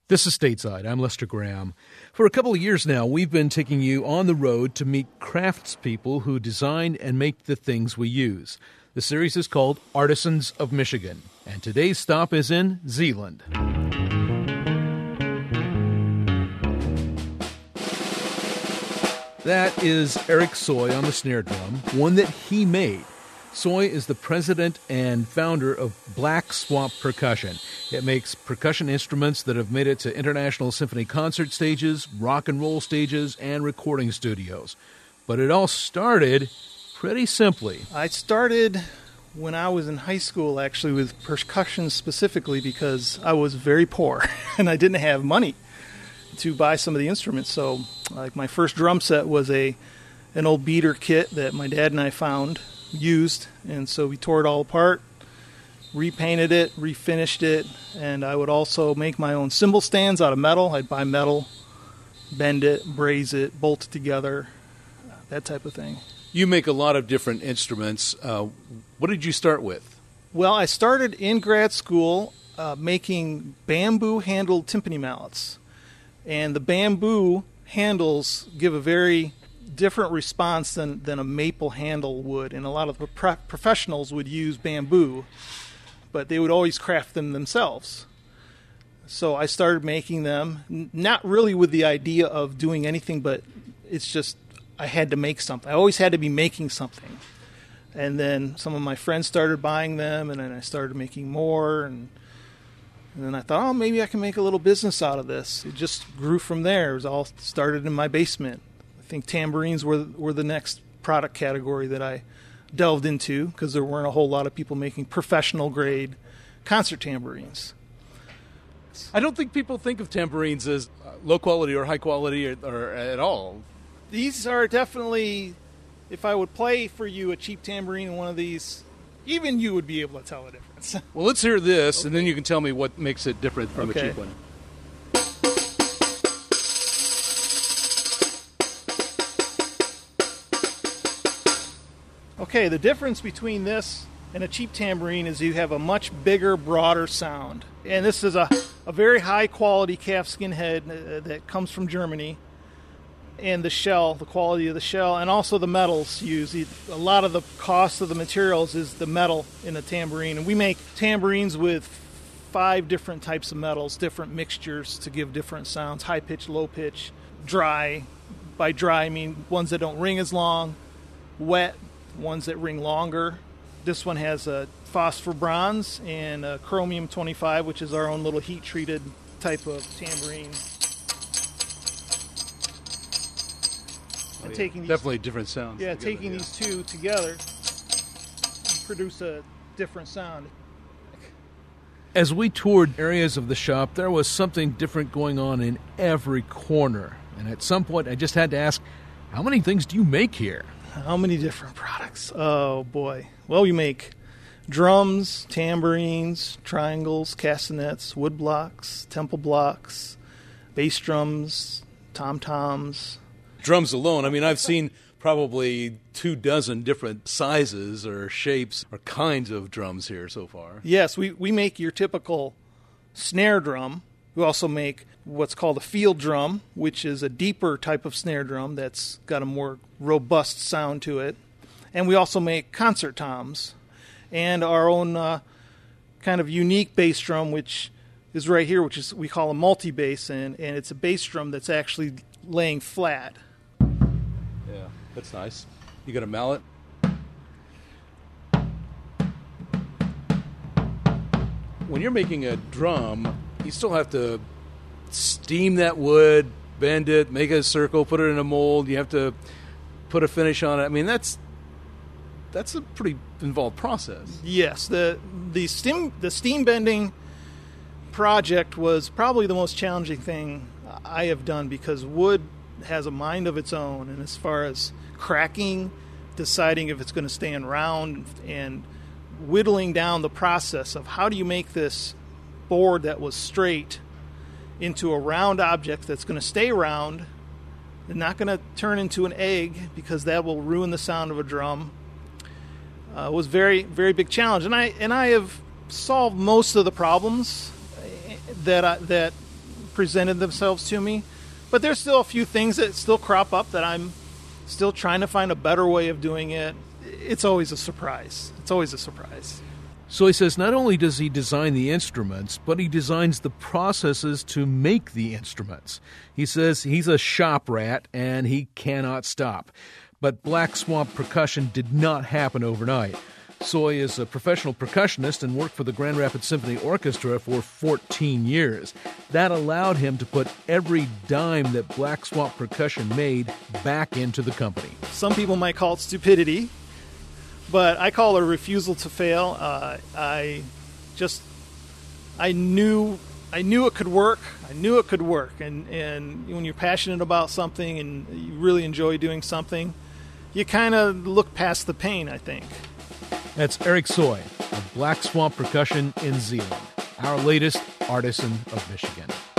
This is Stateside. I'm Lester Graham. For a couple of years now, we've been taking you on the road to meet craftspeople who design and make the things we use. The series is called Artisans of Michigan, and today's stop is in Zeeland. That is Eric Soy on the snare drum, one that he made. Soy is the president and founder of Black Swamp Percussion. It makes percussion instruments that have made it to international symphony concert stages, rock and roll stages, and recording studios. But it all started pretty simply. I started when I was in high school, actually, with percussion specifically because I was very poor and I didn't have money to buy some of the instruments. So, like, my first drum set was an old beater kit that my dad and I found used, and so we tore it all apart, repainted it, refinished it, and I would also make my own cymbal stands out of metal. I'd buy metal, bend it, braze it, bolt it together, that type of thing. You make a lot of different instruments. What did you start with? Well, I started in grad school making bamboo-handled timpani mallets, and the bamboo handles give a very different response than a maple handle would, and a lot of the professionals would use bamboo, but they would always craft them themselves. So I started making them, not really with the idea of doing anything, but it's just I had to make something. I always had to be making something. And then some of my friends started buying them, and then I started making more, and then I thought, oh, maybe I can make a little business out of this. It just grew from there. It was all started in my basement. I think tambourines were the next product category that I delved into because there weren't a whole lot of people making professional-grade concert tambourines. I don't think people think of tambourines as low quality or high quality or at all. These are definitely, if I would play for you a cheap tambourine in one of these, even you would be able to tell the difference. Well, let's hear this, and then you can tell me what makes it different from a cheap one. Okay, the difference between this and a cheap tambourine is you have a much bigger, broader sound. And this is a very high-quality calfskin head that comes from Germany. And the shell, the quality of the shell, and also the metals used. A lot of the cost of the materials is the metal in a tambourine. And we make tambourines with 5 different types of metals, different mixtures to give different sounds, high pitch, low pitch, dry. By dry, I mean ones that don't ring as long, wet, ones that ring longer. This one has a phosphor bronze and a chromium 25, which is our own little heat-treated type of tambourine. Oh, yeah. Definitely different sounds. Yeah, taking these two together produce a different sound. As we toured areas of the shop, there was something different going on in every corner. And at some point, I just had to ask, how many things do you make here? How many different products? Oh, boy. Well, we make drums, tambourines, triangles, castanets, wood blocks, temple blocks, bass drums, tom-toms. Drums alone. I mean, I've seen probably 24 different sizes or shapes or kinds of drums here so far. Yes, we make your typical snare drum. We also make what's called a field drum, which is a deeper type of snare drum that's got a more robust sound to it. And we also make concert toms and our own kind of unique bass drum, which is right here, which is we call a multi-bass, and it's a bass drum that's actually laying flat. Yeah, that's nice. You got a mallet? When you're making a drum, you still have to steam that wood, bend it, make a circle, put it in a mold. You have to put a finish on it. I mean, that's a pretty involved process. Yes, the steam bending project was probably the most challenging thing I have done because wood has a mind of its own, and as far as cracking, deciding if it's going to stand round, and whittling down the process of how do you make this board that was straight into a round object that's going to stay round and not going to turn into an egg because that will ruin the sound of a drum. Was very, very big challenge, and I have solved most of the problems that presented themselves to me. But there's still a few things that still crop up that I'm still trying to find a better way of doing it. It's always a surprise. It's always a surprise. So he says not only does he design the instruments, but he designs the processes to make the instruments. He says he's a shop rat and he cannot stop. But Black Swamp Percussion did not happen overnight. Soy is a professional percussionist and worked for the Grand Rapids Symphony Orchestra for 14 years. That allowed him to put every dime that Black Swamp Percussion made back into the company. Some people might call it stupidity, but I call it a refusal to fail. I knew it could work. I knew it could work. And when you're passionate about something and you really enjoy doing something, you kind of look past the pain, I think. That's Eric Soy of Black Swamp Percussion in Zeeland, our latest artisan of Michigan.